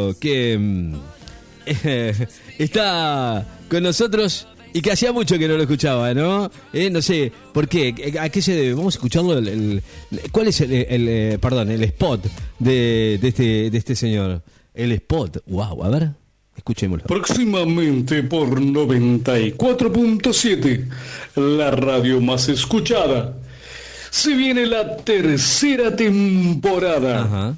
querido, que está con nosotros y que hacía mucho que no lo escuchaba, ¿no? No sé, ¿por qué? ¿A qué se debe? Vamos a escucharlo. ¿Cuál es el spot de este señor? El spot, wow, a ver, escuchémoslo. Próximamente por 94.7, la radio más escuchada. Se viene la tercera temporada. Ajá.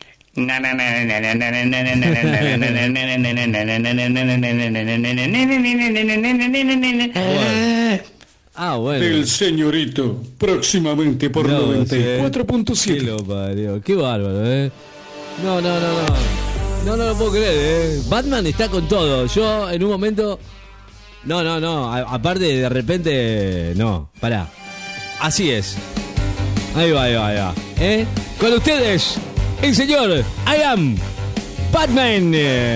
Bueno. El señorito, próximamente por 94.7. Qué lo parió, qué bárbaro, No lo puedo creer, Batman está con todo. Yo en un momento... No, aparte de repente... No, pará. Así es. Ahí va. Con ustedes, el señor I Am Batman.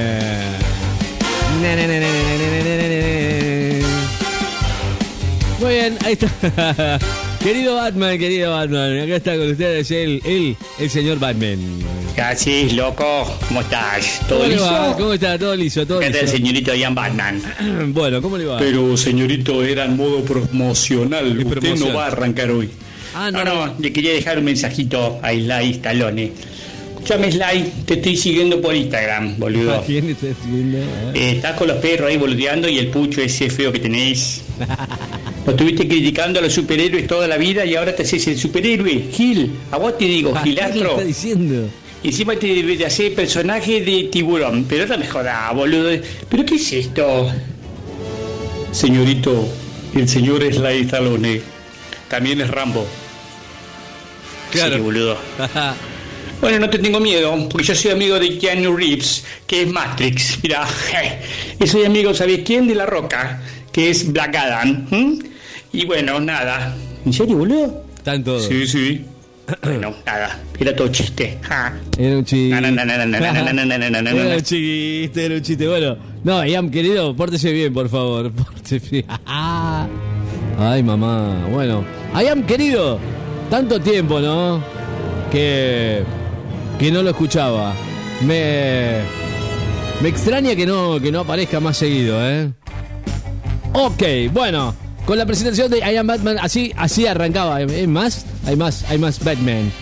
Muy bien, ahí está. Querido Batman, acá está con ustedes el señor Batman. ¿Qué haces, loco? ¿Cómo estás? ¿Todo liso? ¿Cómo está? Todo liso, todo ¿Qué liso. tal, señorito Ian Batman? Bueno, ¿cómo le va? Pero, señorito, era en modo promocional. Usted no va a arrancar hoy. No, le quería dejar un mensajito a Sly Stallone. Escuchame, Sly, te estoy siguiendo por Instagram, boludo. ¿A quién estás siguiendo? Estás con los perros ahí boludeando y el pucho ese feo que tenéis. Lo estuviste criticando a los superhéroes toda la vida y ahora te haces el superhéroe, Gil. A vos te digo, Gilastro. ¿Qué está diciendo? Encima te debe de hacer personaje de tiburón. Pero no me jodas, boludo. ¿Pero qué es esto? Señorito, el señor Sly Stallone también es Rambo. Claro. Sí, boludo. Bueno, no te tengo miedo, porque yo soy amigo de Keanu Reeves, que es Matrix. Mirá, y soy amigo, ¿sabés quién? De La Roca, que es Black Adam. Y bueno, nada. ¿En serio, boludo? Están todos. Sí. Bueno, nada, era todo chiste. Era un chiste. Era un chiste. Bueno, no, Ian, querido, pórtese bien, por favor. Pórtese bien. Ay, mamá. Bueno, Ian, querido, tanto tiempo, ¿no? Que no lo escuchaba. Me extraña que no aparezca más seguido, Ok, bueno, con la presentación de I Am Batman, así arrancaba. ¿Hay más? Hay más Batman.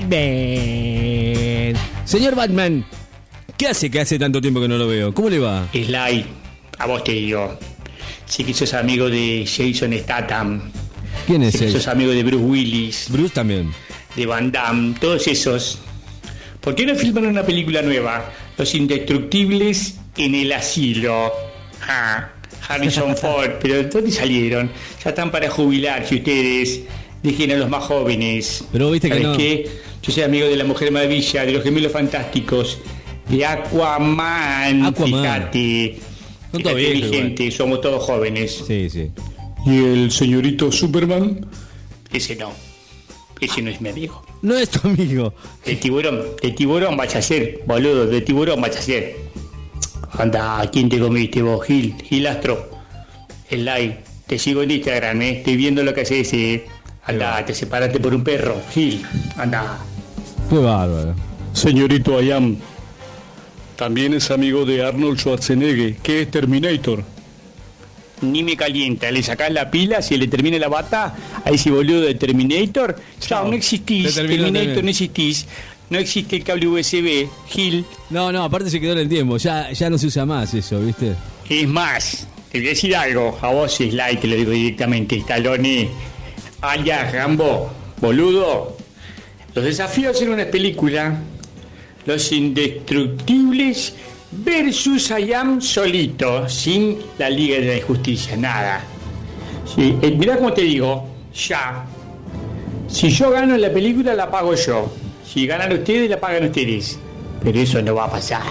Señor Batman, ¿qué hace que hace tanto tiempo que no lo veo? ¿Cómo le va? Sly, a vos te digo. Sí que sos amigo de Jason Statham. ¿Quién es Sí que él? sos amigo de Bruce Willis. Bruce también. De Van Damme, todos esos. ¿Por qué no filman una película nueva? Los Indestructibles en el asilo. Harrison Ford, pero ¿dónde salieron? Ya están para jubilarse ustedes. Dejen a los más jóvenes. Pero viste que ¿Sabes no. qué? Yo soy amigo de la Mujer Maravilla, de los Gemelos Fantásticos, de Aquaman. Fíjate. Son todos viejos, inteligente, somos todos jóvenes. Sí. ¿Y el señorito Superman? Ese no es mi amigo. No es tu amigo. De tiburón vaya a ser, boludo, de tiburón vaya a ser. Anda, ¿quién te comiste vos, Gilastro? El like, te sigo en Instagram, estoy viendo lo que haces, Anda, te separaste por un perro, Gil, anda. Qué bárbaro. Señorito I Am también es amigo de Arnold Schwarzenegger, que es Terminator. Ni me calienta, le sacás la pila, si le termina la bata, a ese boludo de Terminator, chao, no existís, Terminator no existís, no existe el cable USB, Gil. No, aparte se quedó en el tiempo, ya no se usa más eso, ¿viste? Es más, te voy a decir algo, a vos Sly, te lo digo directamente, Stallone, alias Rambo, boludo. Los desafíos en una película, Los Indestructibles versus I Am solito, sin la Liga de la Justicia, nada. Sí, mirá cómo te digo, ya. Si yo gano en la película, la pago yo. Si ganan ustedes, la pagan ustedes. Pero eso no va a pasar.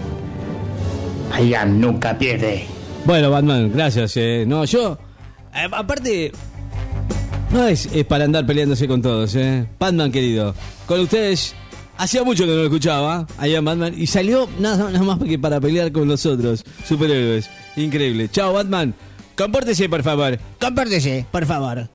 I Am nunca pierde. Bueno, Batman, gracias. No, yo... aparte... No es para andar peleándose con todos, Batman, querido. Con ustedes... Hacía mucho que no lo escuchaba, I Am Batman, y salió nada más que para pelear con los otros superhéroes. Increíble. Chao, Batman. Compórtese, por favor. Compórtese, por favor.